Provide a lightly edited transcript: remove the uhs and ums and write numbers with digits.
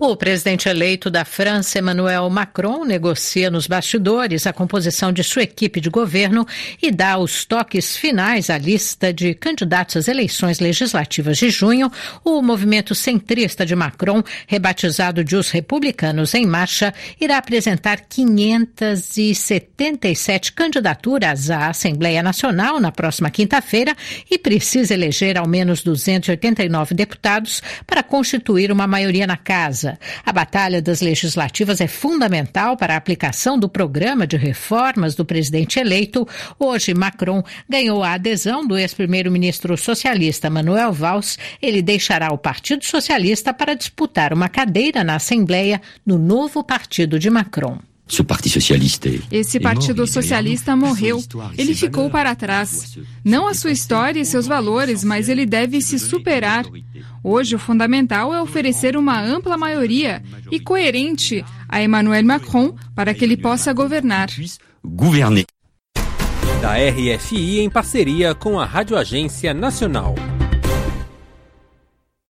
O presidente eleito da França, Emmanuel Macron, negocia nos bastidores a composição de sua equipe de governo e dá os toques finais à lista de candidatos às eleições legislativas de junho. O movimento centrista de Macron, rebatizado de Os Republicanos em Marcha, irá apresentar 577 candidaturas à Assembleia Nacional na próxima quinta-feira e precisa eleger ao menos 289 deputados para constituir uma maioria na casa. A batalha das legislativas é fundamental para a aplicação do programa de reformas do presidente eleito. Hoje, Macron ganhou a adesão do ex-primeiro-ministro socialista Manuel Valls. Ele deixará o Partido Socialista para disputar uma cadeira na Assembleia no novo partido de Macron. Esse Partido Socialista morreu. Ele ficou para trás. Não a sua história e seus valores, mas ele deve se superar. Hoje, o fundamental é oferecer uma ampla maioria e coerente a Emmanuel Macron para que ele possa governar. Da RFI em parceria com a Rádio Agência Nacional.